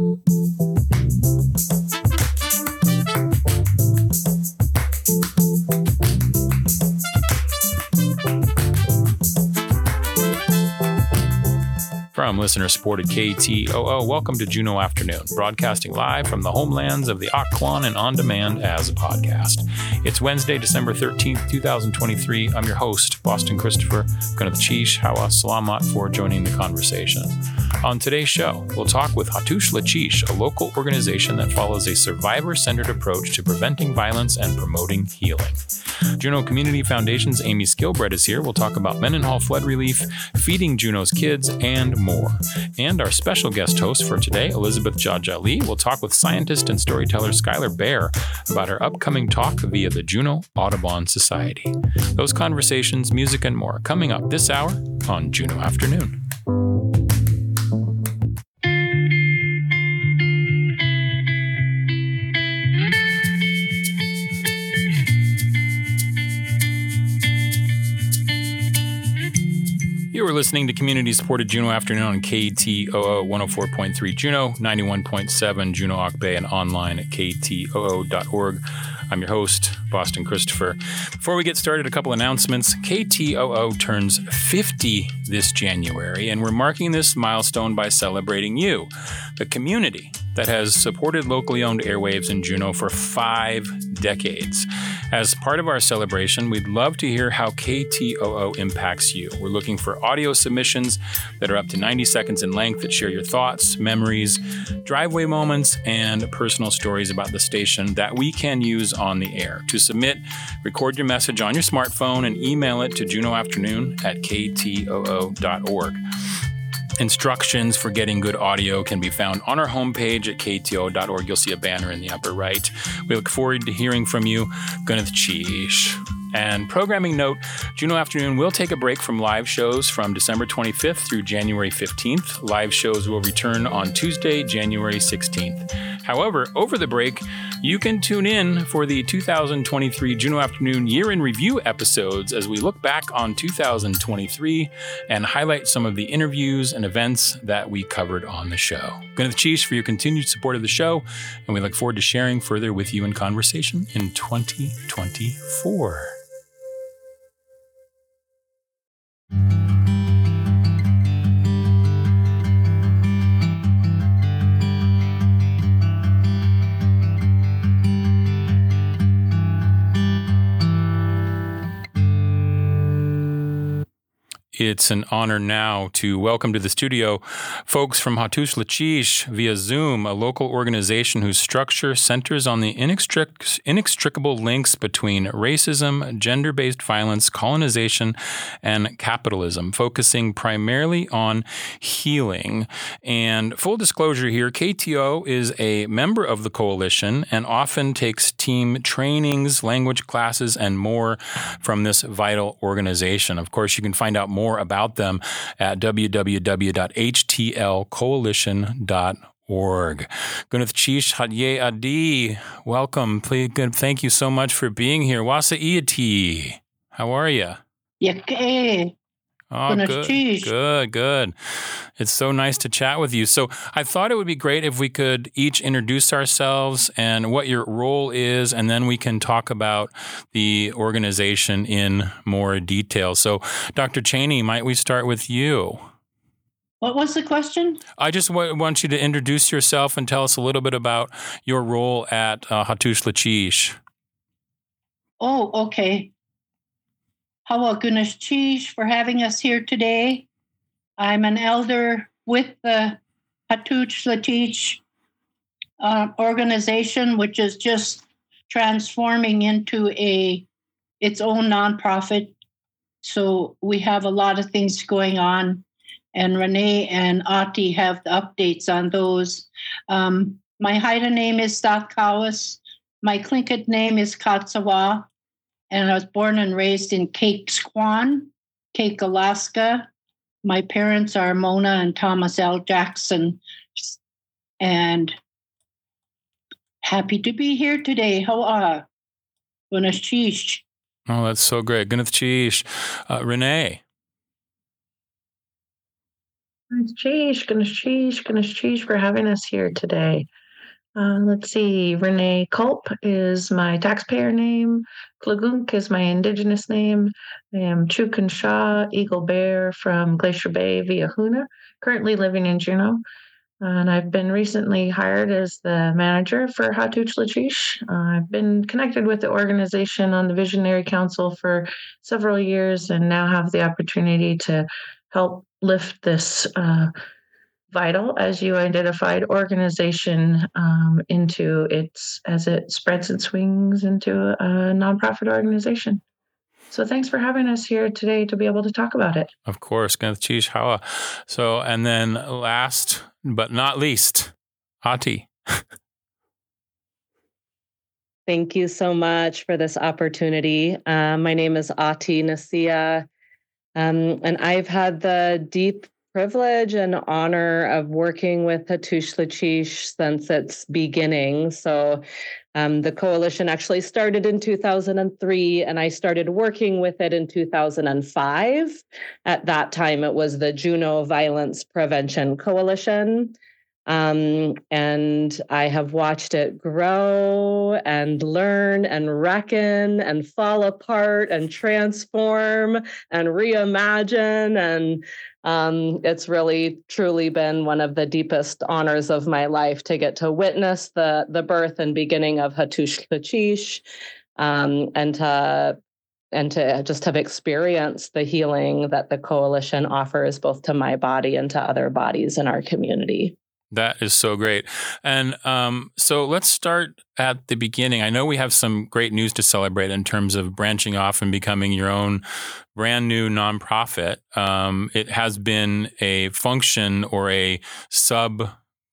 From listener-supported KTOO, welcome to Juneau Afternoon, broadcasting live from the homelands of the Occoquan and on demand as a podcast. It's Wednesday, December 13th, 2023. I'm your host, Boston Christopher. Gunath Hawa Salamat for joining the conversation. On today's show, we'll talk with Hattush Lachish, a local organization that follows a survivor-centered approach to preventing violence and promoting healing. Juneau Community Foundation's Amy Skilbred is here. We'll talk about Mendenhall flood relief, feeding Juneau's kids, and more. And our special guest host for today, Elizabeth Jajali, will talk with scientist and storyteller Skylar Baer about her upcoming talk via the Juneau Audubon Society. Those conversations, music, and more coming up this hour on Juneau Afternoon. You are listening to community-supported Juneau Afternoon on KTOO 104.3 Juneau, 91.7 Juneau Ock Bay, and online at ktoo.org. I'm your host, Boston Christopher. Before we get started, a couple announcements. KTOO turns 50 this January, and we're marking this milestone by celebrating you, the community that has supported locally owned airwaves in Juneau for 5 decades. As part of our celebration, we'd love to hear how KTOO impacts you. We're looking for audio submissions that are up to 90 seconds in length that share your thoughts, memories, driveway moments, and personal stories about the station that we can use on the air. To submit, record your message on your smartphone and email it to juneauafternoon@ktoo.org. Instructions for getting good audio can be found on our homepage at ktoo.org. You'll see a banner in the upper right. We look forward to hearing from you. Gunath Cheesh. And programming note, Juneau Afternoon will take a break from live shows from December 25th through January 15th. Live shows will return on Tuesday, January 16th. However, over the break, you can tune in for the 2023 Juneau Afternoon Year in Review episodes as we look back on 2023 and highlight some of the interviews and events that we covered on the show. Gunath Cheesh for your continued support of the show, and we look forward to sharing further with you in conversation in 2024. It's an honor now to welcome to the studio folks from Hattush Lachish via Zoom, a local organization whose structure centers on the inextricable links between racism, gender-based violence, colonization, and capitalism, focusing primarily on healing. And full disclosure here, KTO is a member of the coalition and often takes team trainings, language classes, and more from this vital organization. Of course, you can find out more about them at www.htlcoalition.org. Gunath Cheesh Hadye Adi, welcome. Please, thank you so much for being here. Wasa Iati, how are you? Yake. Oh, good. It's so nice to chat with you. So I thought it would be great if we could each introduce ourselves and what your role is, and then we can talk about the organization in more detail. So Dr. Cheney, might we start with you? What was the question? I just want you to introduce yourself and tell us a little bit about your role at Hattush Lachish. Oh, okay. Hawa Gunath Cheesh for having us here today. I'm an elder with the Hattush Lachish organization, which is just transforming into its own nonprofit. So we have a lot of things going on, and Renee and Ati have the updates on those. My Haida name is Statkawas. My Tlingit name is Katsawa. And I was born and raised in Cake Squan, Cake, Alaska. My parents are Mona and Thomas L. Jackson. And happy to be here today. How are you? Gunath Cheesh. Oh, that's so great. Gunath Cheesh. Renee. Ganesh Cheesh for having us here today. Let's see. Renee Culp is my taxpayer name. Klagunk is my indigenous name. I am Chukin Shaw, Eagle Bear from Glacier Bay via Huna, currently living in Juneau. And I've been recently hired as the manager for Hatch Lachish. I've been connected with the organization on the Visionary Council for several years and now have the opportunity to help lift this vital, as you identified, organization into as it spreads its wings into a nonprofit organization. So thanks for having us here today to be able to talk about it. Of course, Ganathish Hawa. So, and then last but not least, Ati. Thank you so much for this opportunity. My name is Ati Nasia, and I've had the deep privilege and honor of working with Hatch Lachish since its beginning. So the coalition actually started in 2003, and I started working with it in 2005. At that time, it was the Juneau Violence Prevention Coalition. And I have watched it grow and learn and reckon and fall apart and transform and reimagine. And it's really, truly been one of the deepest honors of my life to get to witness the birth and beginning of Hatch Lachish, and to just have experienced the healing that the coalition offers both to my body and to other bodies in our community. That is so great. And so let's start at the beginning. I know we have some great news to celebrate in terms of branching off and becoming your own brand new nonprofit. It has been a function or a sub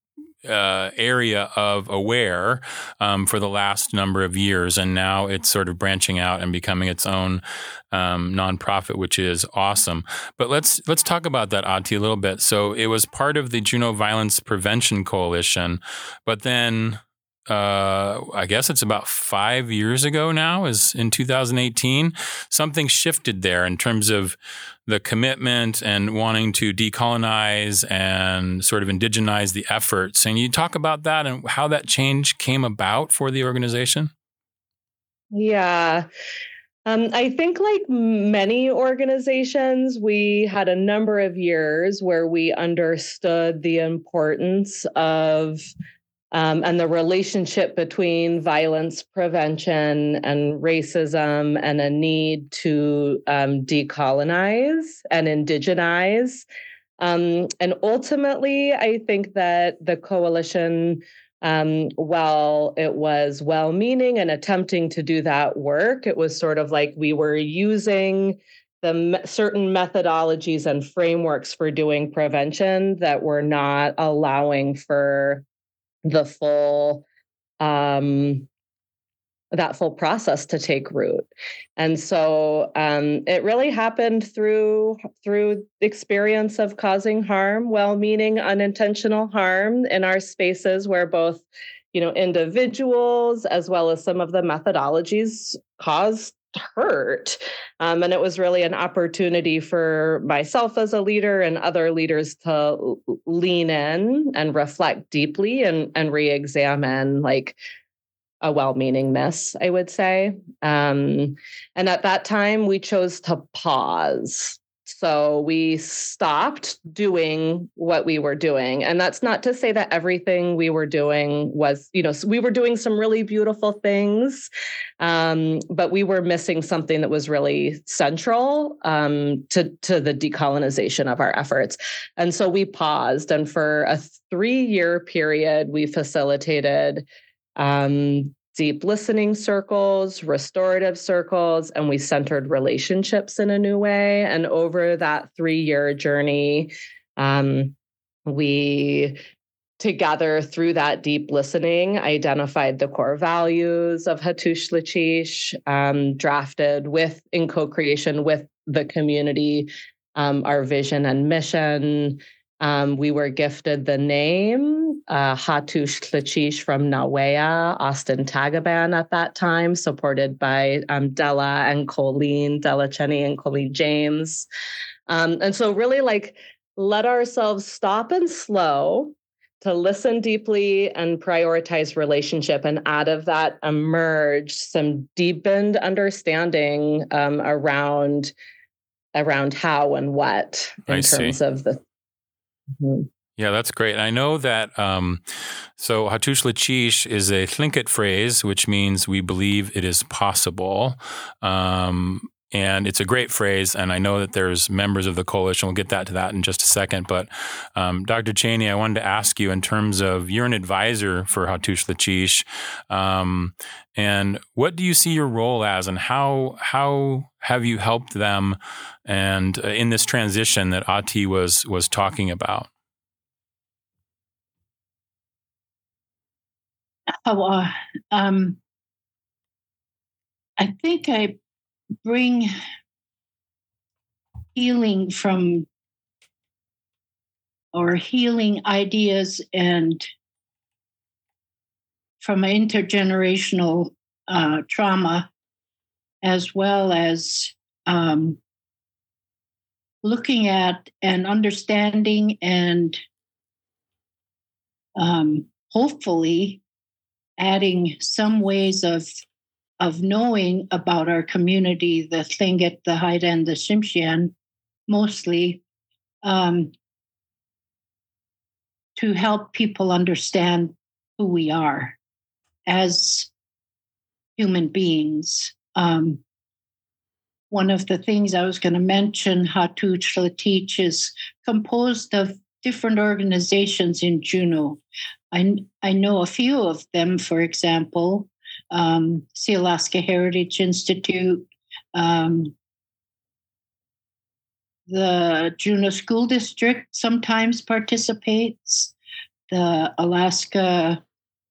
area of AWARE for the last number of years, and now it's sort of branching out and becoming its own nonprofit, which is awesome. But let's talk about that, Ati, a little bit. So it was part of the Juneau Violence Prevention Coalition, but then I guess it's about 5 years ago now, is in 2018, something shifted there in terms of the commitment and wanting to decolonize and sort of indigenize the efforts. And you talk about that and how that change came about for the organization? Yeah. I think like many organizations, we had a number of years where we understood the importance of and the relationship between violence prevention and racism and a need to decolonize and indigenize. And ultimately, I think that the coalition, while it was well-meaning and attempting to do that work, it was sort of like we were using the certain methodologies and frameworks for doing prevention that were not allowing for the full that full process to take root. And so it really happened through experience of causing harm, well-meaning unintentional harm in our spaces where both, individuals as well as some of the methodologies caused hurt. And it was really an opportunity for myself as a leader and other leaders to lean in and reflect deeply and re-examine like a well-meaningness, I would say. And at that time, we chose to pause. So we stopped doing what we were doing. And that's not to say that everything we were doing was, we were doing some really beautiful things, but we were missing something that was really central to the decolonization of our efforts. And so we paused. And for a 3-year period, we facilitated deep listening circles, restorative circles, and we centered relationships in a new way. And over that 3-year journey, we together through that deep listening identified the core values of Hatch Lachish, drafted in co-creation with the community, our vision and mission. We were gifted the name Hatch Lachish from Nawea, Austin Tagaban at that time, supported by Della Cheney and Colleen James. And so really like let ourselves stop and slow to listen deeply and prioritize relationship. And out of that emerge some deepened understanding around how and what in terms of the. Yeah, that's great. And I know that, so Hatush Lachish is a Tlingit phrase, which means we believe it is possible. And it's a great phrase. And I know that there's members of the coalition. We'll get to that in just a second. But Dr. Cheney, I wanted to ask you in terms of, you're an advisor for Hatush Lachish. And what do you see your role as, and how have you helped them and in this transition that Ati was talking about? I think I bring healing healing ideas and from intergenerational trauma, as well as looking at and understanding and hopefully adding some ways of knowing about our community, the Tlingit, the Haida, and the Tsimshian, mostly, to help people understand who we are as human beings. One of the things I was going to mention, Hatush Lachish is composed of different organizations in Juneau. I know a few of them, for example, Sealaska Heritage Institute, the Juneau School District sometimes participates, the Alaska,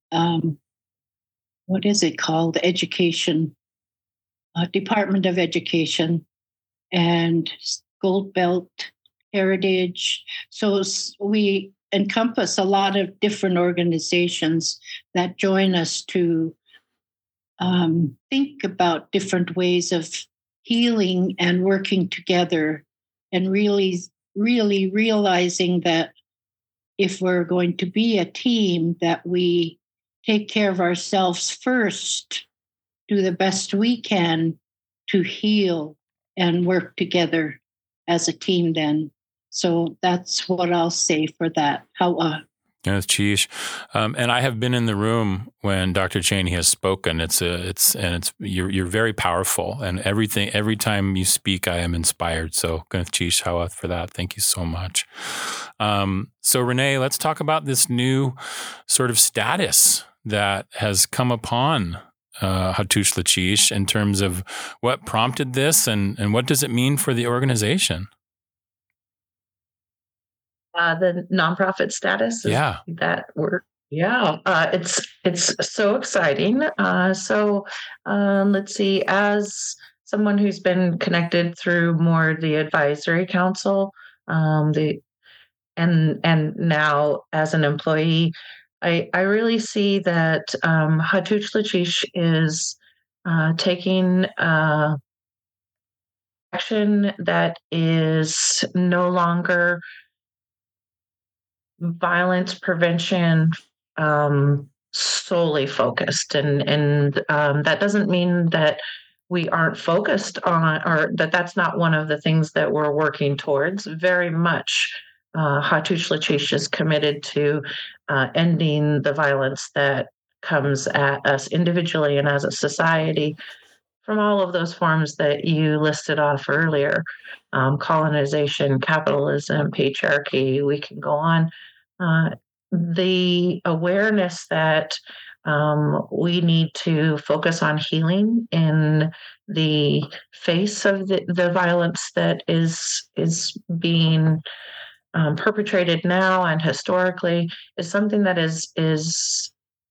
what is it called? Education, Department of Education, and Gold Belt Heritage. So we encompass a lot of different organizations that join us to think about different ways of healing and working together, and really realizing that if we're going to be a team, that we take care of ourselves first, do the best we can to heal and work together as a team then. So that's what I'll say for that. Yeah, it's Chish. And I have been in the room when Dr. Cheney has spoken. You're very powerful, and every time you speak, I am inspired. So Gwyneth Chish Hawa for that. Thank you so much. So Renee, let's talk about this new sort of status that has come upon Hatush Lachish in terms of what prompted this and what does it mean for the organization? The nonprofit status. Yeah. That word. Yeah. It's so exciting. So let's see, as someone who's been connected through more the advisory council, and now as an employee, I really see that Hatush Lachish is taking action that is no longer violence prevention solely focused, and that doesn't mean that we aren't focused on, or that that's not one of the things that we're working towards. Very much, Hatush Lachish is committed to ending the violence that comes at us individually and as a society from all of those forms that you listed off earlier. Colonization, capitalism, patriarchy, we can go on. The awareness that we need to focus on healing in the face of the violence that is being perpetrated now and historically is something that is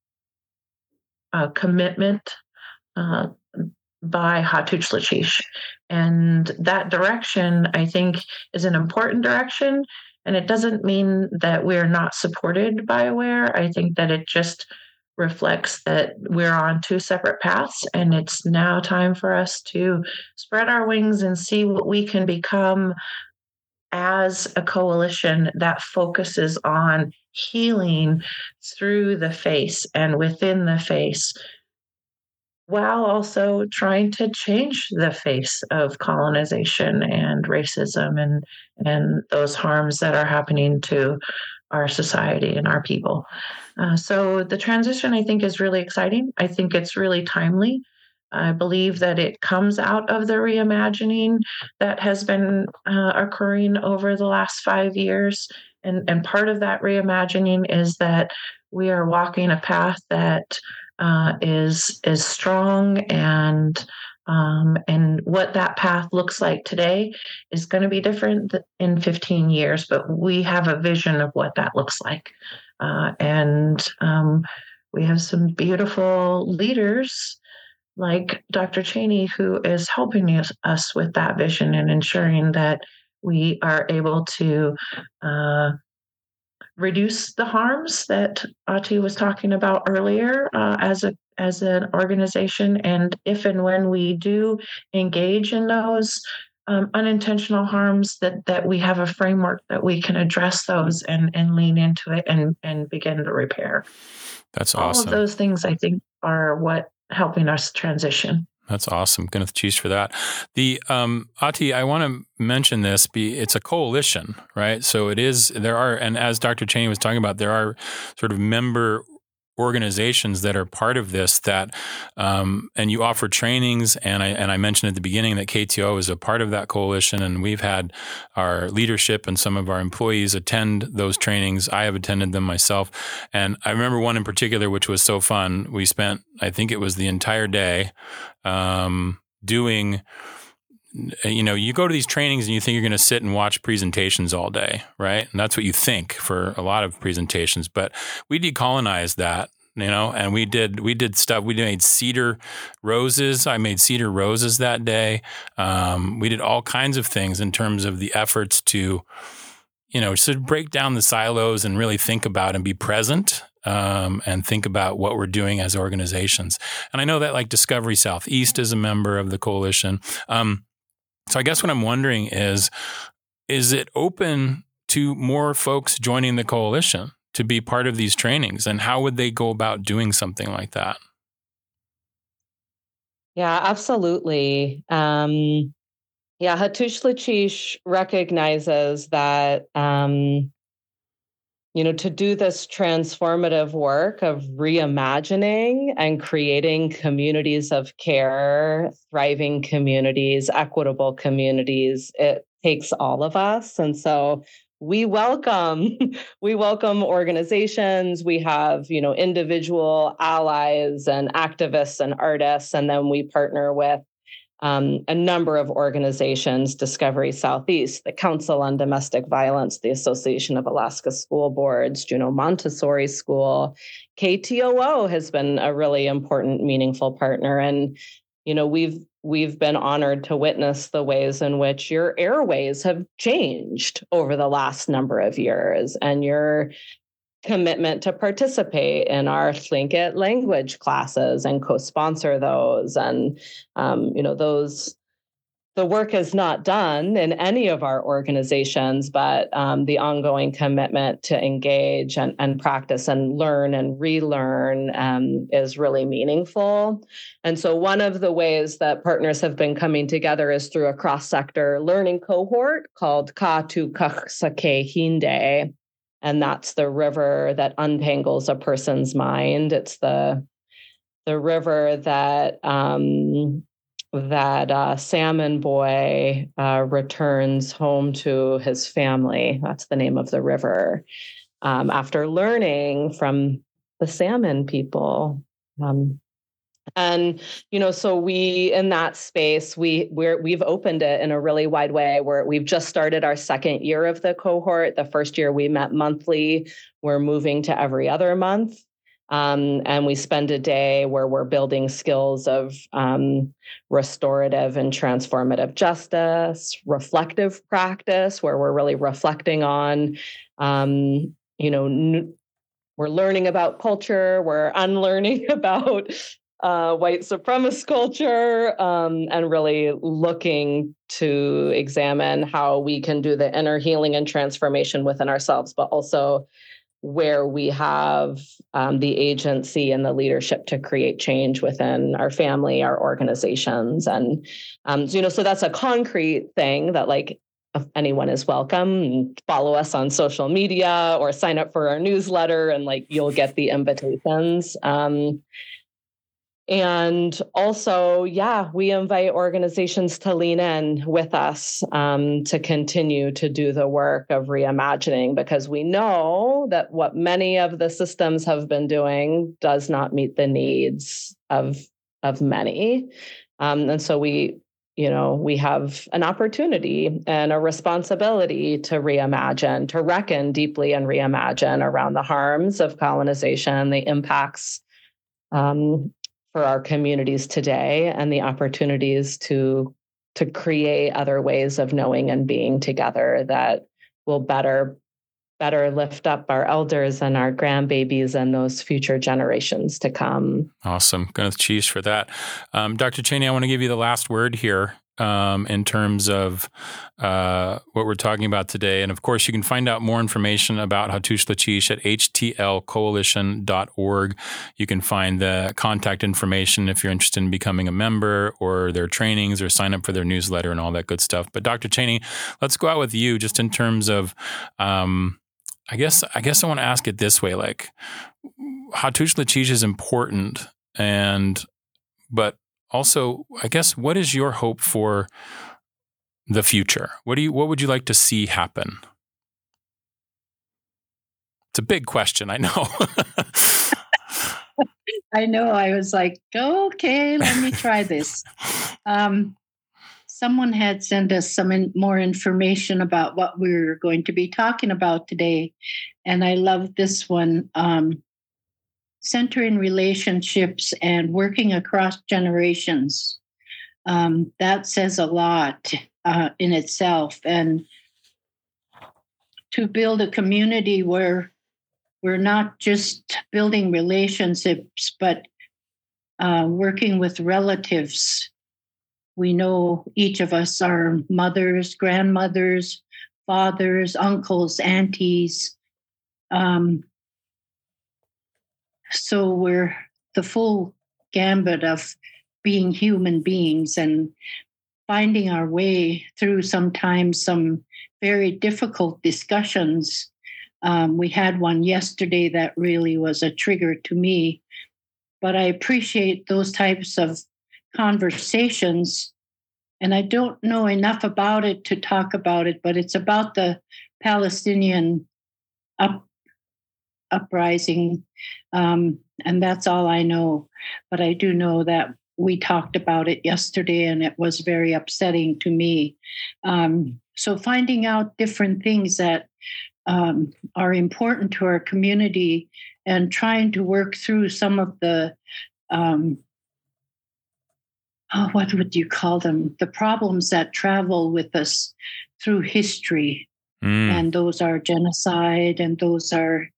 a commitment by Hatush Lachish. And that direction, I think, is an important direction. And it doesn't mean that we're not supported by AWARE. I think that it just reflects that we're on two separate paths, and it's now time for us to spread our wings and see what we can become as a coalition that focuses on healing through the face and within the face, while also trying to change the face of colonization and racism and those harms that are happening to our society and our people. So the transition, I think, is really exciting. I think it's really timely. I believe that it comes out of the reimagining that has been occurring over the last 5 years. And part of that reimagining is that we are walking a path that is strong, and what that path looks like today is going to be different in 15 years, but we have a vision of what that looks like. And we have some beautiful leaders like Dr. Cheney, who is helping us with that vision and ensuring that we are able to reduce the harms that Ati was talking about earlier as an organization. And if and when we do engage in those unintentional harms, that we have a framework that we can address those and lean into it and begin to repair. That's awesome. All of those things, I think, are what helping us transition. That's awesome. Gwyneth Cheese for that. The Ati, I want to mention this. It's a coalition, right? So there are, and as Dr. Cheney was talking about, there are sort of member organizations that are part of this that, and you offer trainings. And I mentioned at the beginning that KTO is a part of that coalition, and we've had our leadership and some of our employees attend those trainings. I have attended them myself. And I remember one in particular, which was so fun. We spent, I think it was the entire day, doing, you go to these trainings and you think you're going to sit and watch presentations all day, right? And that's what you think for a lot of presentations, but we decolonized that, and we did stuff. We made cedar roses. I made cedar roses that day. We did all kinds of things in terms of the efforts to, sort of break down the silos and really think about and be present. And think about what we're doing as organizations. And I know that like Discovery Southeast is a member of the coalition. So I guess what I'm wondering is it open to more folks joining the coalition to be part of these trainings? And how would they go about doing something like that? Yeah, absolutely. Hattush Lachish recognizes that to do this transformative work of reimagining and creating communities of care, thriving communities, equitable communities, it takes all of us. And so we welcome organizations. We have, individual allies and activists and artists, and then we partner with a number of organizations, Discovery Southeast, the Council on Domestic Violence, the Association of Alaska School Boards, Juneau Montessori School. KTOO has been a really important, meaningful partner. And, we've been honored to witness the ways in which your airways have changed over the last number of years, and your commitment to participate in our Tlingit language classes and co-sponsor those. And, the work is not done in any of our organizations, but the ongoing commitment to engage and practice and learn and relearn is really meaningful. And so one of the ways that partners have been coming together is through a cross-sector learning cohort called Katu Kaksake Hinde. And that's the river that untangles a person's mind. It's the river that Salmon Boy returns home to his family. That's the name of the river. After learning from the salmon people. So we, in that space, we've opened it in a really wide way, where we've just started our second year of the cohort. The first year we met monthly. We're moving to every other month. And we spend a day where we're building skills of restorative and transformative justice, reflective practice, where we're really reflecting on, we're learning about culture, we're unlearning about white supremacist culture, and really looking to examine how we can do the inner healing and transformation within ourselves, but also where we have the agency and the leadership to create change within our family, our organizations. And, so that's a concrete thing that like anyone is welcome. Follow us on social media or sign up for our newsletter and like you'll get the invitations. And also, we invite organizations to lean in with us to continue to do the work of reimagining, because we know that what many of the systems have been doing does not meet the needs of many. And so we have an opportunity and a responsibility to reimagine, to reckon deeply and reimagine around the harms of colonization, the impacts for our communities today, and the opportunities to create other ways of knowing and being together that will better lift up our elders and our grandbabies and those future generations to come. Awesome. Gwyneth Chish for that. Dr. Cheney, I want to give you the last word here in terms of what we're talking about today. And of course, you can find out more information about Hattush Lachish at htlcoalition.org. You can find the contact information if you're interested in becoming a member or their trainings or sign up for their newsletter and all that good stuff. But Dr. Cheney, let's go out with you just in terms of, I guess I want to ask it this way, like Hattush Lachish is important but also, I guess, what is your hope for the future? What would you like to see happen? It's a big question, I know. I know. I was like, okay, let me try this. Someone had sent us some more information about what we're going to be talking about today. And I love this one. Centering relationships and working across generations. That says a lot in itself. And to build a community where we're not just building relationships, but working with relatives. We know each of us are mothers, grandmothers, fathers, uncles, aunties. So we're the full gambit of being human beings and finding our way through sometimes some very difficult discussions. We had one yesterday that really was a trigger to me, but I appreciate those types of conversations. And I don't know enough about it to talk about it, but it's about the Palestinian uprising. And that's all I know. But I do know that we talked about it yesterday and it was very upsetting to me. So finding out different things that are important to our community and trying to work through some of the, what would you call them? The problems that travel with us through history. And those are genocide, and those are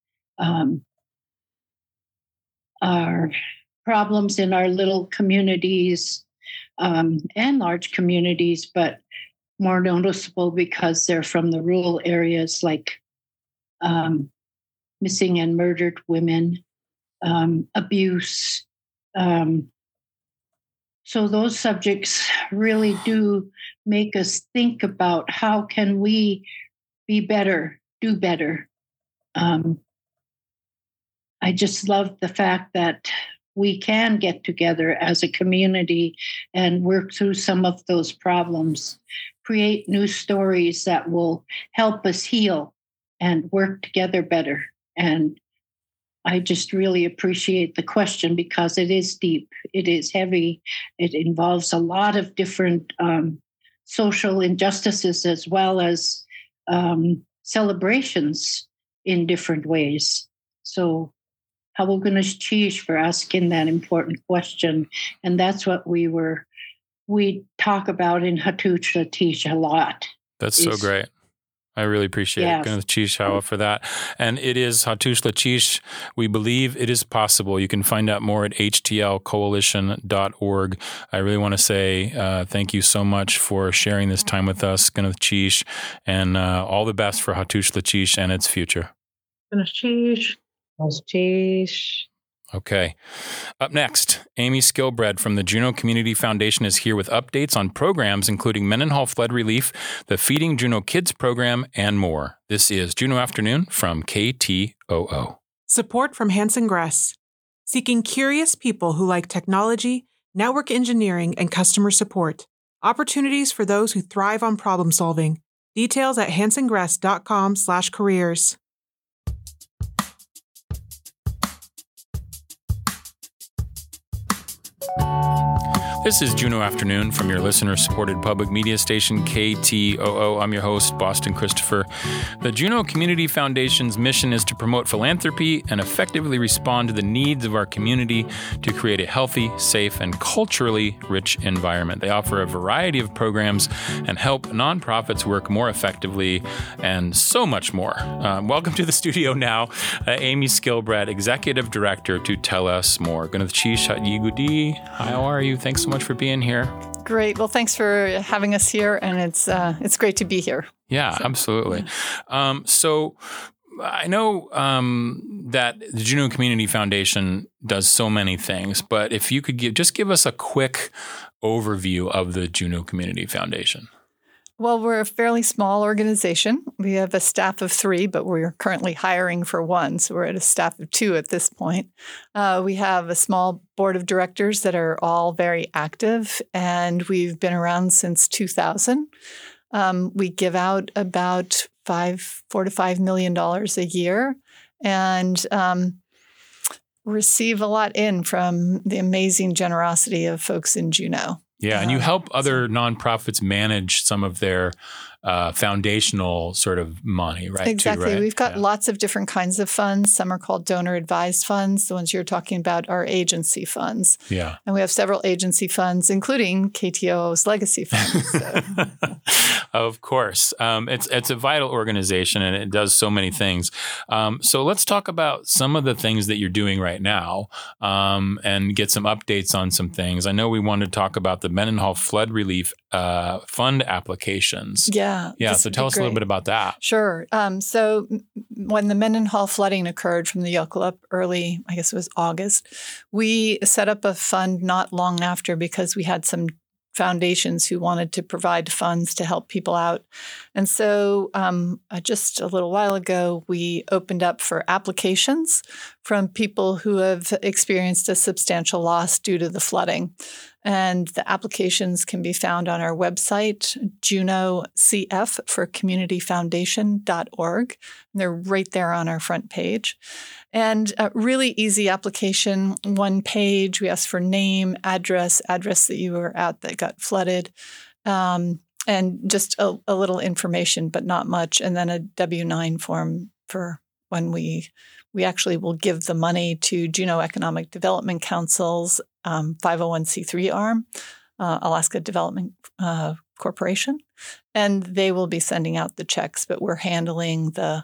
problems in our little communities and large communities, but more noticeable because they're from the rural areas, like missing and murdered women, abuse. So those subjects really do make us think about how can we be better, do better. I just love the fact that we can get together as a community and work through some of those problems, create new stories that will help us heal and work together better. And I just really appreciate the question because it is deep, it is heavy, it involves a lot of different social injustices as well as celebrations in different ways. So Hattush Lachish for asking that important question. And that's what we talk about in Hattush Lachish a lot. That's so great. I really appreciate it. Gwyneth Cheesh for that. And it is Hattush Lachish. We believe it is possible. You can find out more at htlcoalition.org. I really want to say thank you so much for sharing this time with us, Gwyneth Cheesh, and all the best for Hattush Lachish and its future. Gwyneth Cheesh. Okay. Up next, Amy Skilbred from the Juneau Community Foundation is here with updates on programs including Mendenhall Flood Relief, the Feeding Juneau Kids program, and more. This is Juneau Afternoon from KTOO. Support from Hanson Gress, seeking curious people who like technology, network engineering, and customer support. Opportunities for those who thrive on problem solving. Details at hansongress.com/careers. This is Juneau Afternoon from your listener-supported public media station, KTOO. I'm your host, Boston Christopher. The Juneau Community Foundation's mission is to promote philanthropy and effectively respond to the needs of our community to create a healthy, safe, and culturally rich environment. They offer a variety of programs and help nonprofits work more effectively and so much more. Welcome to the studio now, Amy Skilbred, Executive Director, to tell us more. Gwyneth Cheesh, how are you? Thanks so much for being here. Great. Well, thanks for having us here, and it's great to be here. Yeah, absolutely. So I know that the Juneau Community Foundation does so many things, but if you could give us a quick overview of the Juneau Community Foundation. Well, we're a fairly small organization. We have a staff of 3, but we're currently hiring for 1. So we're at a staff of 2 at this point. We have a small board of directors that are all very active, and we've been around since 2000. We give out about $4 to $5 million a year, and receive a lot in from the amazing generosity of folks in Juneau. Yeah, and you help other nonprofits manage some of their foundational sort of money, right? Exactly. Too, right? We've got lots of different kinds of funds. Some are called donor-advised funds. The ones you're talking about are agency funds. Yeah. And we have several agency funds, including KTOO's legacy fund. So. Of course. It's a vital organization, and it does so many things. So let's talk about some of the things that you're doing right now and get some updates on some things. I know we want to talk about the Mendenhall Flood Relief fund applications. Yeah. So tell us a little bit about that. Sure. So when the Mendenhall flooding occurred from the Yokolup early, I guess it was August, we set up a fund not long after because we had some foundations who wanted to provide funds to help people out. And so just a little while ago, we opened up for applications from people who have experienced a substantial loss due to the flooding. And the applications can be found on our website, JuneauCF for communityfoundation.org. And they're right there on our front page. And a really easy application, 1 page. We ask for name, address that you were at that got flooded, and just a little information, but not much. And then a W-9 form for when we actually will give the money to Juneau Economic Development Council's 501c3 arm, Alaska Development Corporation, and they will be sending out the checks, but we're handling the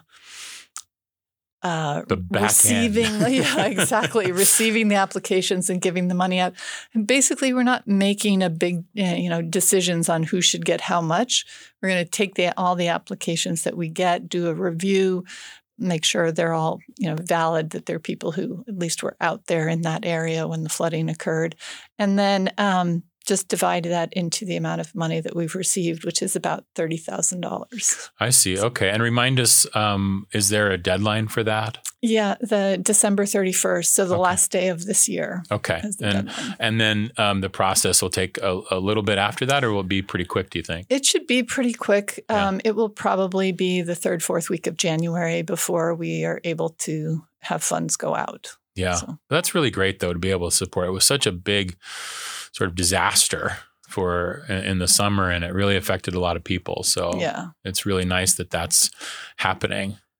back receiving, end. Yeah, exactly, receiving the applications and giving the money out. And basically, we're not making a big, decisions on who should get how much. We're going to take all the applications that we get, do a review, make sure they're all, valid, that they're people who at least were out there in that area when the flooding occurred. And then just divide that into the amount of money that we've received, which is about $30,000. I see. Okay. And remind us, is there a deadline for that? Yeah, the December 31st, so the last day of this year. Okay. And then the process will take a little bit after that, or will it be pretty quick, do you think? It should be pretty quick. It will probably be the 3rd, 4th week of January before we are able to have funds go out. Yeah. So. That's really great, though, to be able to support. It was such a big sort of disaster in the summer, and it really affected a lot of people. So it's really nice that that's happening.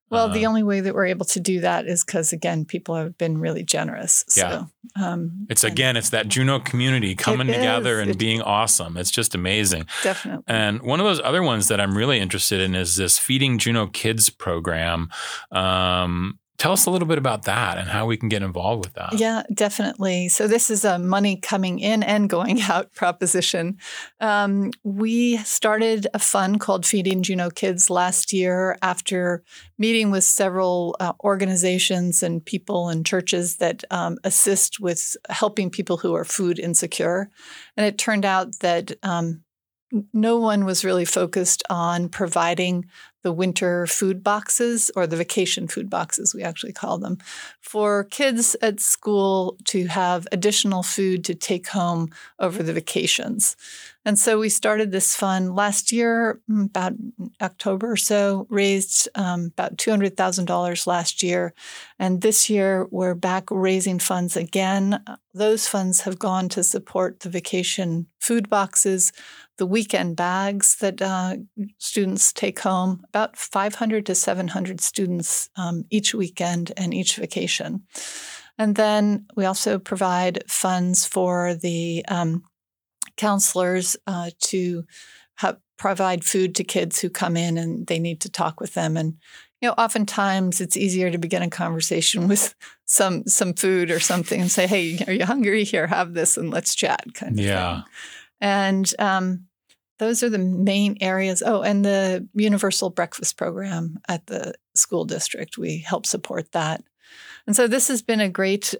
Well, the only way that we're able to do that is because, again, people have been really generous. Yeah. So, it's that Juneau community coming together and being awesome. It's just amazing. Definitely. And one of those other ones that I'm really interested in is this Feeding Juneau Kids program. Tell us a little bit about that and how we can get involved with that. Yeah, definitely. So this is a money coming in and going out proposition. We started a fund called Feeding Juneau Kids last year after meeting with several organizations and people and churches that assist with helping people who are food insecure. And it turned out that no one was really focused on providing the winter food boxes, or the vacation food boxes, we actually call them, for kids at school to have additional food to take home over the vacations. And so we started this fund last year, about October or so, raised about $200,000 last year. And this year, we're back raising funds again. Those funds have gone to support the vacation food boxes, the weekend bags that students take home, about 500 to 700 students each weekend and each vacation. And then we also provide funds for the counselors to provide food to kids who come in and they need to talk with them. And oftentimes it's easier to begin a conversation with some food or something and say, "Hey, are you hungry? Here, have this, and let's chat." Kind of thing. And those are the main areas. Oh, and the Universal Breakfast Program at the school district, we help support that. And so this has been a great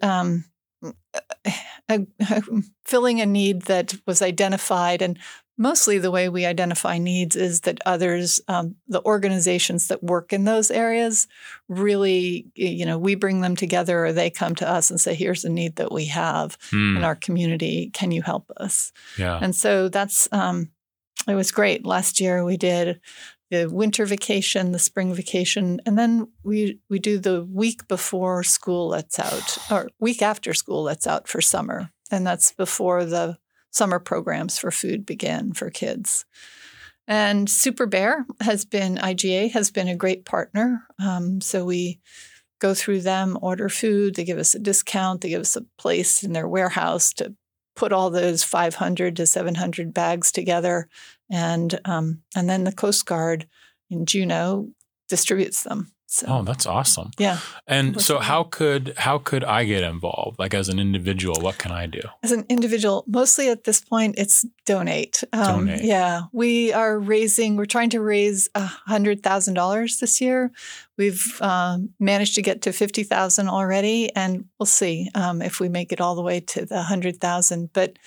filling a need that was identified. And mostly the way we identify needs is that others, the organizations that work in those areas, really, we bring them together, or they come to us and say, "Here's a need that we have in our community. Can you help us?" Yeah. And so that's, it was great. Last year we did the winter vacation, the spring vacation, and then we do the week before school lets out, or week after school lets out for summer. And that's before the summer programs for food begin for kids. And Super Bear IGA has been a great partner. So we go through them, order food, they give us a discount, they give us a place in their warehouse to put all those 500 to 700 bags together. And then the Coast Guard in Juneau distributes them. So, oh, that's awesome. Yeah. And so how could I get involved? Like as an individual, what can I do? As an individual, mostly at this point, it's donate. Donate. Yeah. We're trying to raise $100,000 this year. We've managed to get to $50,000 already, and we'll see if we make it all the way to the $100,000. But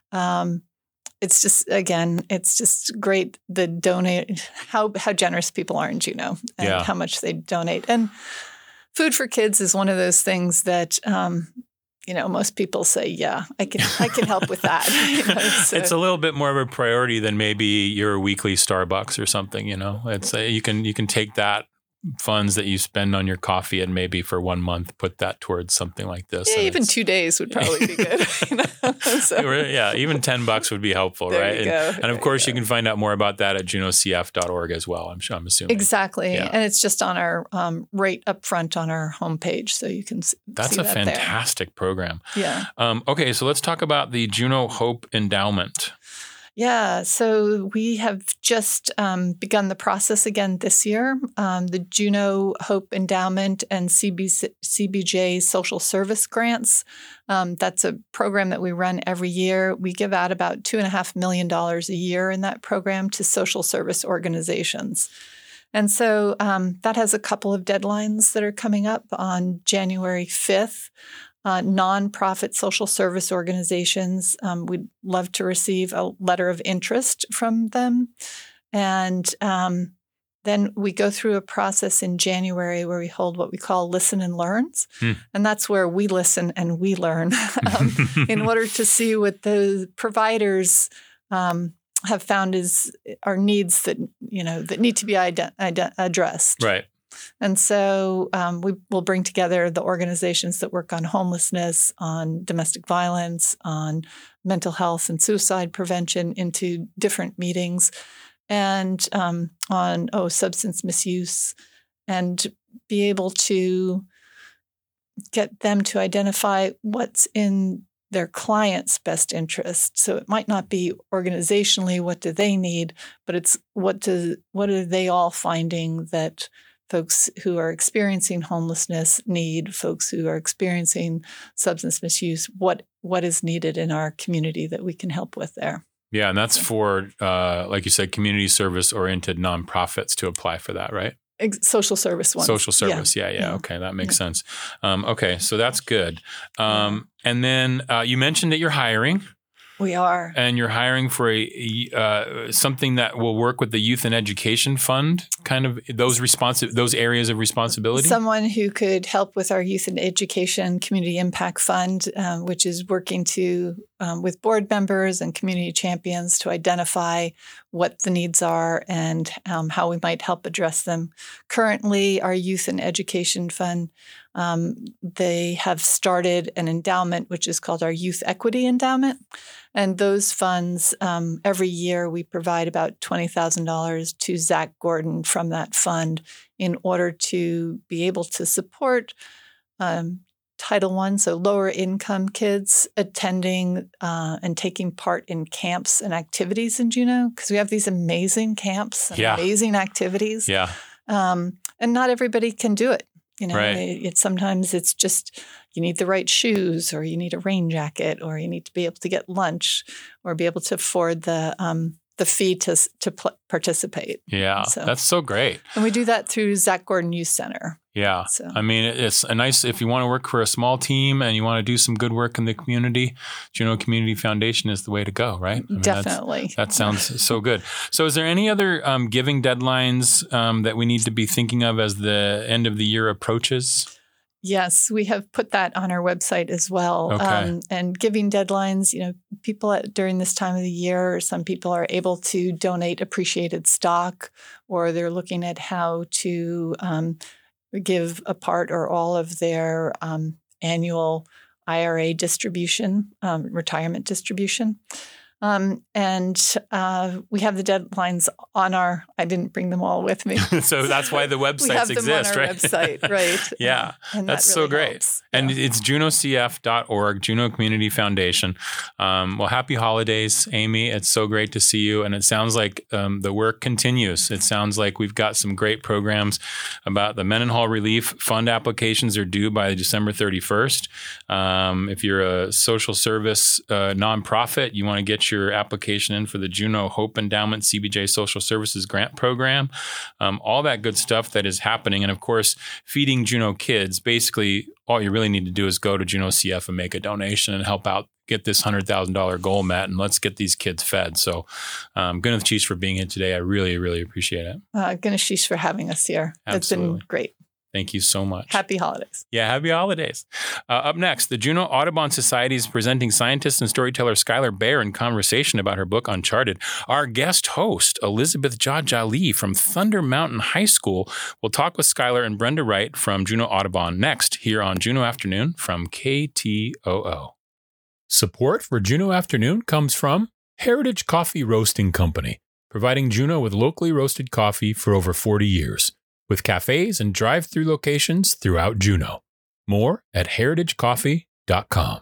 it's just great how generous people are in Juneau and how much they donate. And Food for Kids is one of those things that most people say, "Yeah, I can help with that." So. It's a little bit more of a priority than maybe your weekly Starbucks or something. It's you can take that funds that you spend on your coffee and maybe for 1 month put that towards something like this. Yeah, even 2 days would probably be good. Yeah, even $10 would be helpful, there right? You go. And of course, you can find out more about that at juneaucf.org as well. I'm assuming exactly, yeah. And it's just on our right up front on our homepage, so you can. That's see a that fantastic there. program. Yeah. Okay, so let's talk about the Juneau Hope Endowment. Yeah, so we have just begun the process again this year. The Juneau Hope Endowment and CBJ Social Service Grants. That's a program that we run every year. We give out about $2.5 million a year in that program to social service organizations. And so that has a couple of deadlines that are coming up on January 5th. Nonprofit social service organizations, we'd love to receive a letter of interest from them. And then we go through a process in January where we hold what we call Listen and Learns. And that's where we listen and we learn in order to see what the providers have found are needs that need to be addressed. Right. And so we will bring together the organizations that work on homelessness, on domestic violence, on mental health and suicide prevention into different meetings, and on substance misuse and be able to get them to identify what's in their client's best interest. So it might not be organizationally, what do they need, but it's what are they all finding that folks who are experiencing homelessness need, folks who are experiencing substance misuse, what is needed in our community that we can help with there. Yeah, and that's for, like you said, community service-oriented nonprofits to apply for that, right? Social service ones. Social service, yeah. Okay, that makes sense. Okay, so that's good. And then you mentioned that you're hiring. We are. And you're hiring for something that will work with the Youth and Education Fund, kind of those areas of responsibility? Someone who could help with our Youth and Education Community Impact Fund, which is working with board members and community champions to identify what the needs are and how we might help address them. Currently, our Youth and Education Fund, they have started an endowment, which is called our Youth Equity Endowment. And those funds, every year we provide about $20,000 to Zach Gordon from that fund in order to be able to support Title I, so lower income kids attending and taking part in camps and activities in Juneau, because we have these amazing camps and amazing activities. Yeah. And not everybody can do it. Right. Sometimes it's just you need the right shoes, or you need a rain jacket, or you need to be able to get lunch, or be able to afford the fee to participate. Yeah, that's so great. And we do that through Zach Gordon Youth Center. Yeah. So. I mean, it's a nice, if you want to work for a small team and you want to do some good work in the community, Juneau Community Foundation is the way to go, right? I mean, definitely. That sounds so good. So is there any other giving deadlines that we need to be thinking of as the end of the year approaches? Yes, we have put that on our website as well. Okay. And giving deadlines, people during this time of the year, some people are able to donate appreciated stock, or they're looking at how to give a part or all of their annual IRA distribution, retirement distribution. And we have the deadlines on I didn't bring them all with me. So that's why the websites exist, right? Website, right? Yeah, and that's that really so great. Helps. And it's junocf.org, Juneau Community Foundation. Well, happy holidays, Amy. It's so great to see you. And it sounds like the work continues. It sounds like we've got some great programs about the Mendenhall Relief Fund applications are due by December 31st. If you're a social service nonprofit, you want to get your application in for the Juneau Hope Endowment CBJ Social Services Grant Program, all that good stuff that is happening. And of course, feeding Juneau kids, basically all you really need to do is go to Juneau CF and make a donation and help out get this $100,000 goal met, and let's get these kids fed. So Gwyneth Sheesh for being here today. I really, really appreciate it. Gwyneth Sheesh for having us here. Absolutely. It's been great. Thank you so much. Happy holidays. Yeah, happy holidays. Up next, the Juneau Audubon Society is presenting scientist and storyteller Skylar Baer in conversation about her book, Uncharted. Our guest host, Elizabeth Jaja Lee from Thunder Mountain High School, will talk with Skylar and Brenda Wright from Juneau Audubon next here on Juneau Afternoon from KTOO. Support for Juneau Afternoon comes from Heritage Coffee Roasting Company, providing Juneau with locally roasted coffee for over 40 years. With cafes and drive-through locations throughout Juneau. More at heritagecoffee.com.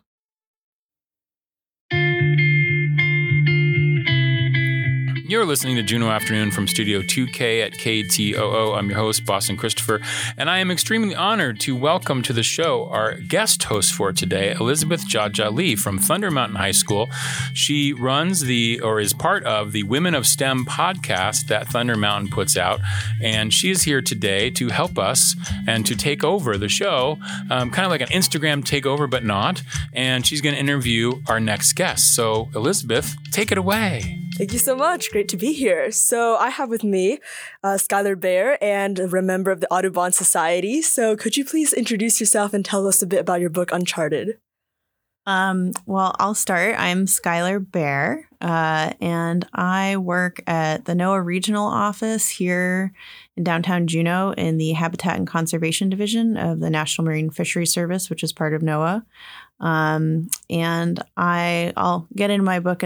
You're listening to Juneau Afternoon from Studio 2K at KTOO. I'm your host, Boston Christopher, and I am extremely honored to welcome to the show our guest host for today, Elizabeth Jaja Lee from Thunder Mountain High School. She runs is part of the Women of STEM podcast that Thunder Mountain puts out, and she is here today to help us and to take over the show, kind of like an Instagram takeover, but not, and she's going to interview our next guest. So, Elizabeth, take it away. Thank you so much. Great to be here. So I have with me Skylar Baer and a member of the Audubon Society. So could you please introduce yourself and tell us a bit about your book, Uncharted? Well, I'll start. I'm Skylar Baer, and I work at the NOAA Regional Office here in downtown Juneau in the Habitat and Conservation Division of the National Marine Fisheries Service, which is part of NOAA. And I'll get into my book in a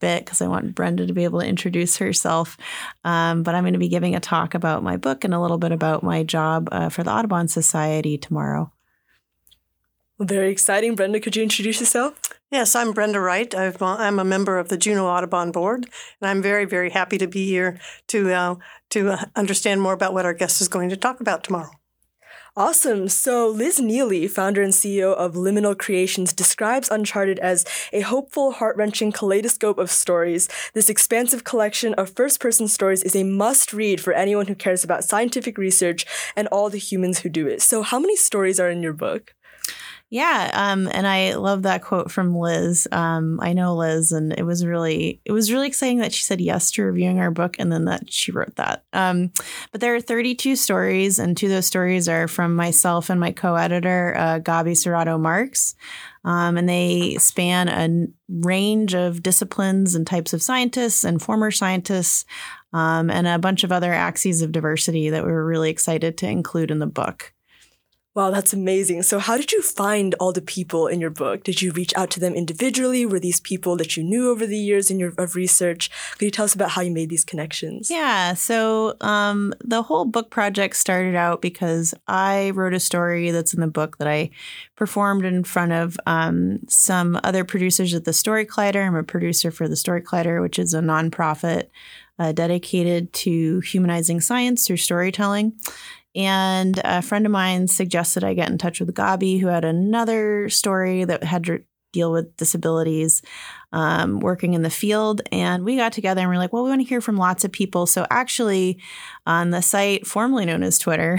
bit because I want Brenda to be able to introduce herself. But I'm going to be giving a talk about my book and a little bit about my job for the Audubon Society tomorrow. Well, very exciting. Brenda, could you introduce yourself? Yes, I'm Brenda Wright. I'm a member of the Juneau Audubon Board, and I'm very, very happy to be here to understand more about what our guest is going to talk about tomorrow. Awesome. So Liz Neely, founder and CEO of Liminal Creations, describes Uncharted as a hopeful, heart-wrenching kaleidoscope of stories. This expansive collection of first-person stories is a must-read for anyone who cares about scientific research and all the humans who do it. So how many stories are in your book? Yeah, and I love that quote from Liz. I know Liz, and it was really exciting that she said yes to reviewing our book, and then that she wrote that. But there are 32 stories, and 2 of those stories are from myself and my co-editor, Gabi Serrato Marks, and they span a range of disciplines and types of scientists and former scientists, and a bunch of other axes of diversity that we were really excited to include in the book. Wow, that's amazing. So how did you find all the people in your book? Did you reach out to them individually? Were these people that you knew over the years of research? Could you tell us about how you made these connections? Yeah, so the whole book project started out because I wrote a story that's in the book that I performed in front of some other producers at the Story Collider. I'm a producer for the Story Collider, which is a nonprofit dedicated to humanizing science through storytelling. And a friend of mine suggested I get in touch with Gabi, who had another story that had to deal with disabilities, working in the field. And we got together and we're like, well, we want to hear from lots of people. So actually, on the site formerly known as Twitter,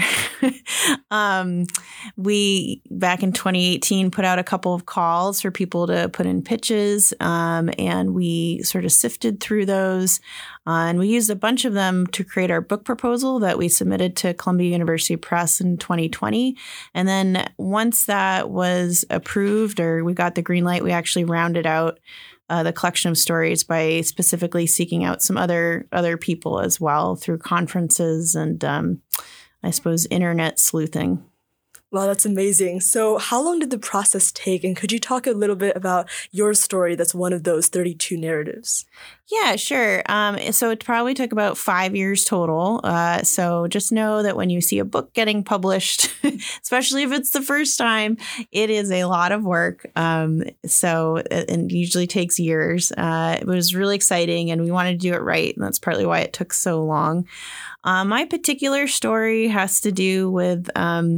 we, back in 2018, put out a couple of calls for people to put in pitches. And we sort of sifted through those. And we used a bunch of them to create our book proposal that we submitted to Columbia University Press in 2020. And then once that was approved, or we got the green light, we actually rounded out the collection of stories by specifically seeking out some other people as well through conferences and I suppose internet sleuthing. Wow, that's amazing. So how long did the process take? And could you talk a little bit about your story that's one of those 32 narratives? Yeah, sure. So it probably took about 5 years total. So just know that when you see a book getting published, especially if it's the first time, it is a lot of work. So it usually takes years. It was really exciting and we wanted to do it right. And that's partly why it took so long. My particular story has to do with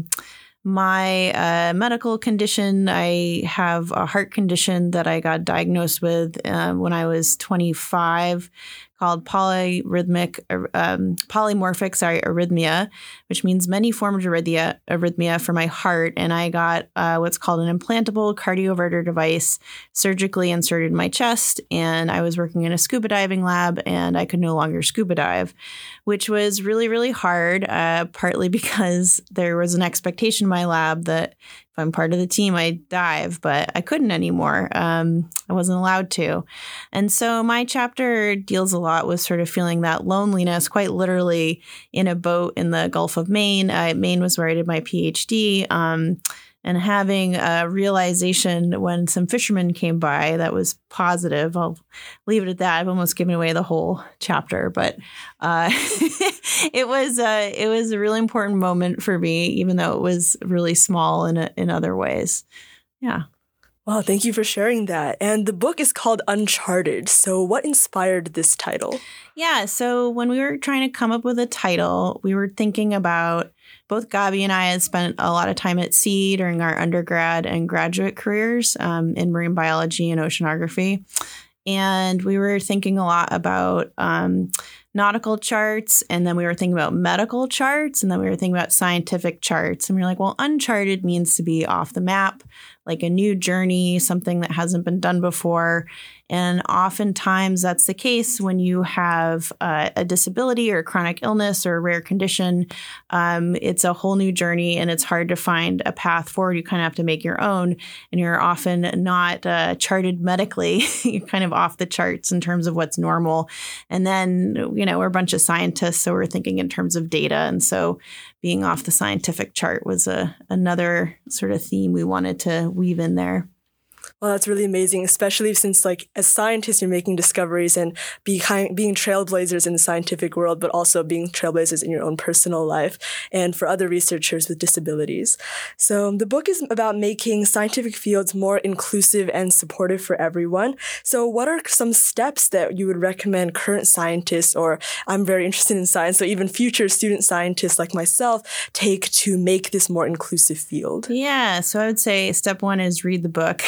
my medical condition. I have a heart condition that I got diagnosed with when I was 25 called polymorphic arrhythmia, which means many forms of arrhythmia for my heart. And I got what's called an implantable cardioverter device surgically inserted in my chest. And I was working in a scuba diving lab and I could no longer scuba dive, which was really, really hard, partly because there was an expectation in my lab that if I'm part of the team, I dive, but I couldn't anymore. I wasn't allowed to. And so my chapter deals a lot with sort of feeling that loneliness, quite literally in a boat in the Gulf of Maine. Maine was where I did my PhD. And having a realization when some fishermen came by that was positive. I'll leave it at that. I've almost given away the whole chapter, but it was a really important moment for me, even though it was really small in other ways. Yeah. Wow, thank you for sharing that. And the book is called Uncharted. So what inspired this title? Yeah, so when we were trying to come up with a title, we were thinking about, both Gabi and I had spent a lot of time at sea during our undergrad and graduate careers in marine biology and oceanography. And we were thinking a lot about nautical charts, and then we were thinking about medical charts, and then we were thinking about scientific charts. And we were like, well, uncharted means to be off the map, like a new journey, something that hasn't been done before. And oftentimes that's the case when you have a disability or a chronic illness or a rare condition. It's a whole new journey and it's hard to find a path forward. You kind of have to make your own, and you're often not charted medically. You're kind of off the charts in terms of what's normal. And then, we're a bunch of scientists, so we're thinking in terms of data. And so being off the scientific chart was another sort of theme we wanted to weave in there. Well, that's really amazing, especially since, like, as scientists, you're making discoveries and being trailblazers in the scientific world, but also being trailblazers in your own personal life and for other researchers with disabilities. So the book is about making scientific fields more inclusive and supportive for everyone. So what are some steps that you would recommend current scientists, or I'm very interested in science, so even future student scientists like myself, take to make this more inclusive field? Yeah, so I would say step one is read the book.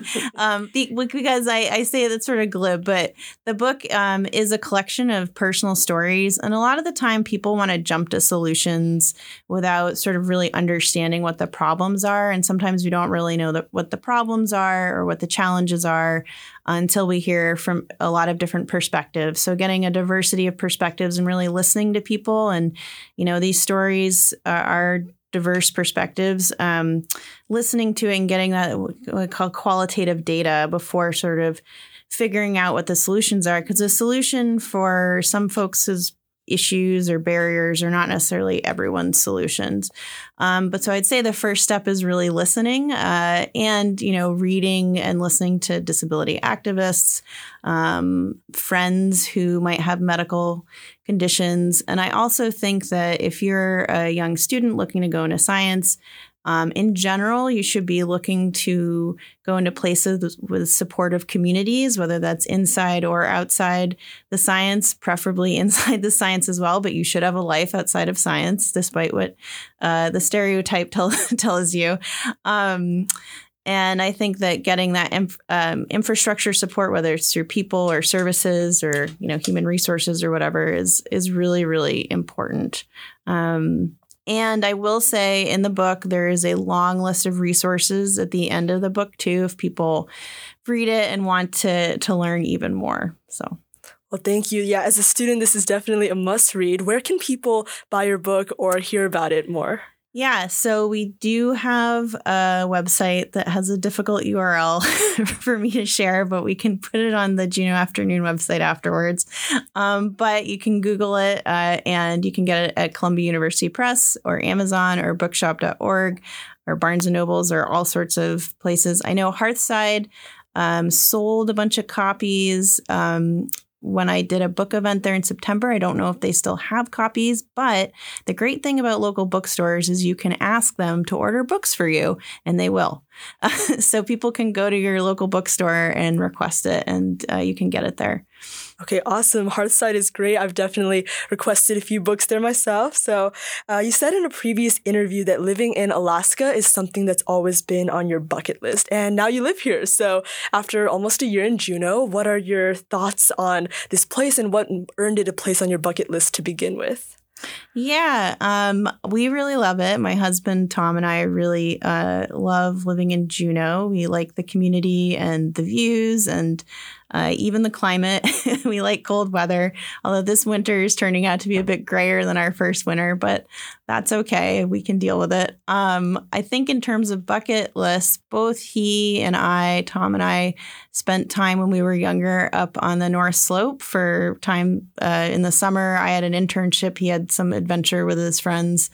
Because I say that's sort of glib, but the book is a collection of personal stories. And a lot of the time people want to jump to solutions without sort of really understanding what the problems are. And sometimes we don't really know what the problems are or what the challenges are until we hear from a lot of different perspectives. So getting a diversity of perspectives and really listening to people. And, these stories are diverse perspectives, listening to it and getting that what we call qualitative data before sort of figuring out what the solutions are. Because the solution for some folks' issues or barriers are not necessarily everyone's solutions. But so I'd say the first step is really listening and, reading and listening to disability activists, friends who might have medical conditions. And I also think that if you're a young student looking to go into science, in general, you should be looking to go into places with supportive communities, whether that's inside or outside the science, preferably inside the science as well. But you should have a life outside of science, despite what the stereotype tells you. And I think that getting that infrastructure support, whether it's through people or services or human resources or whatever, is really, really important. And I will say in the book, there is a long list of resources at the end of the book, too, if people read it and want to learn even more. So. Well, thank you. Yeah, as a student, this is definitely a must read. Where can people buy your book or hear about it more? Yeah, so we do have a website that has a difficult URL for me to share, but we can put it on the Juneau Afternoon website afterwards. But you can Google it and you can get it at Columbia University Press or Amazon or bookshop.org or Barnes & Nobles or all sorts of places. I know Hearthside sold a bunch of copies when I did a book event there in September. I don't know if they still have copies, but the great thing about local bookstores is you can ask them to order books for you, and they will. So people can go to your local bookstore and request it, and you can get it there. Okay, awesome. Hearthside is great. I've definitely requested a few books there myself. So you said in a previous interview that living in Alaska is something that's always been on your bucket list, and now you live here. So after almost a year in Juneau, what are your thoughts on this place and what earned it a place on your bucket list to begin with? Yeah, we really love it. My husband, Tom, and I really love living in Juneau. We like the community and the views and even the climate. We like cold weather, although this winter is turning out to be a bit grayer than our first winter, but that's okay. We can deal with it. I think in terms of bucket lists, both he and I, Tom and I, spent time when we were younger up on the North Slope for time in the summer. I had an internship. He had some adventure with his friends.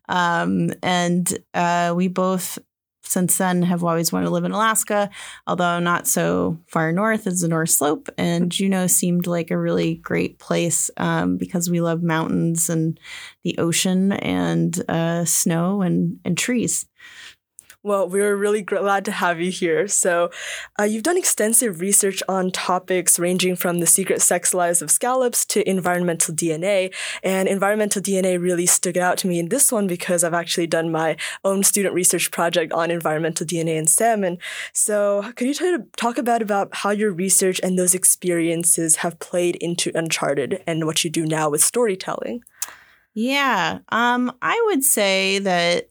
And we both since then have always wanted to live in Alaska, although not so far north as the North Slope. And Juneau seemed like a really great place because we love mountains and the ocean and snow and trees. Well, we're really glad to have you here. So you've done extensive research on topics ranging from the secret sex lives of scallops to environmental DNA. And environmental DNA really stood out to me in this one because I've actually done my own student research project on environmental DNA in STEM. And so could you talk about how your research and those experiences have played into Uncharted and what you do now with storytelling? Yeah, I would say that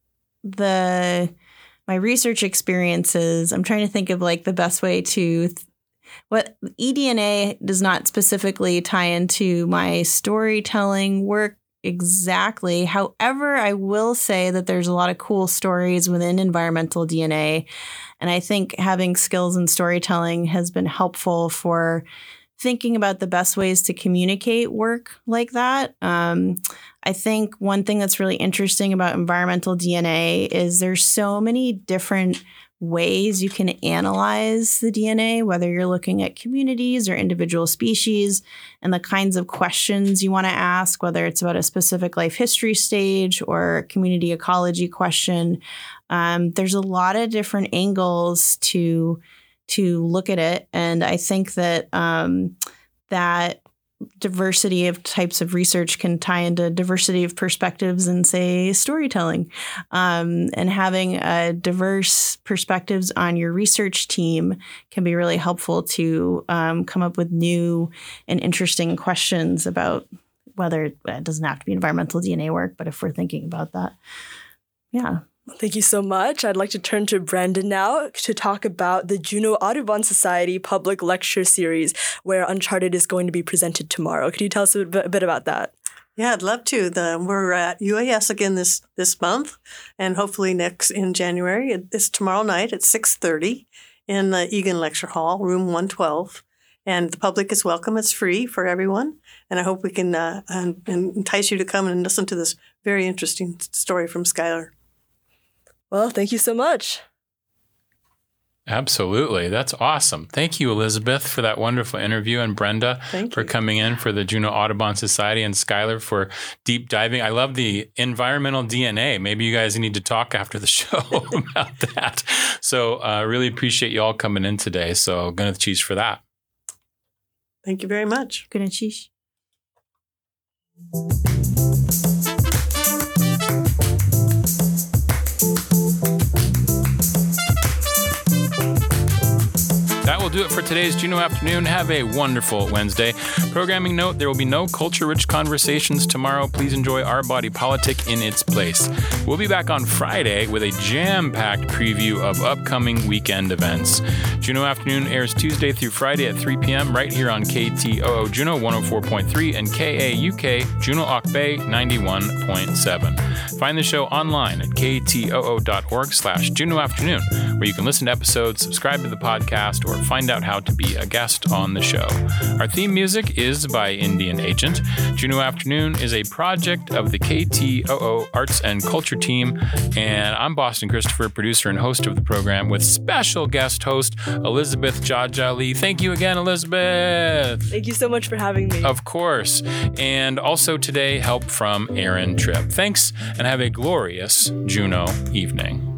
my research experiences, I'm trying to think of like the best way to what eDNA does not specifically tie into my storytelling work exactly. However, I will say that there's a lot of cool stories within environmental DNA. And I think having skills in storytelling has been helpful for thinking about the best ways to communicate work like that. I think one thing that's really interesting about environmental DNA is there's so many different ways you can analyze the DNA, whether you're looking at communities or individual species, and the kinds of questions you want to ask, whether it's about a specific life history stage or community ecology question. There's a lot of different angles to look at it. And I think that that diversity of types of research can tie into diversity of perspectives in, say, storytelling. And having diverse perspectives on your research team can be really helpful to come up with new and interesting questions about whether it doesn't have to be environmental DNA work, but if we're thinking about that. Yeah. Thank you so much. I'd like to turn to Brandon now to talk about the Juneau Audubon Society public lecture series where Uncharted is going to be presented tomorrow. Could you tell us a bit about that? Yeah, I'd love to. We're at UAS again this month, and hopefully next in January. It's tomorrow night at 6:30 in the Egan Lecture Hall, room 112. And the public is welcome. It's free for everyone. And I hope we can entice you to come and listen to this very interesting story from Skylar. Well, thank you so much. Absolutely. That's awesome. Thank you, Elizabeth, for that wonderful interview, and Brenda for coming in for the Juneau Audubon Society, and Skylar for deep diving. I love the environmental DNA. Maybe you guys need to talk after the show about that. So really appreciate you all coming in today. So Gwyneth Cheese for that. Thank you very much. Gwyneth Cheese. That will do it for today's Juneau Afternoon. Have a wonderful Wednesday. Programming note, there will be no culture-rich conversations tomorrow. Please enjoy Our Body Politic in its place. We'll be back on Friday with a jam-packed preview of upcoming weekend events. Juneau Afternoon airs Tuesday through Friday at 3 p.m. right here on KTOO Juneau 104.3 and KAUK Juneau Auk Bay 91.7. Find the show online at ktoo.org/Juneau Afternoon, where you can listen to episodes, subscribe to the podcast, or find out how to be a guest on the show. Our theme music is by Indian Agent. Juneau Afternoon is a project of the KTOO Arts and Culture team, and I'm Boston Christopher, producer and host of the program, with special guest host Elizabeth Jaja Lee. Thank you again, Elizabeth. Thank you so much for having me. Of course. And also today, help from Aaron Tripp. Thanks, and have a glorious Juneau evening.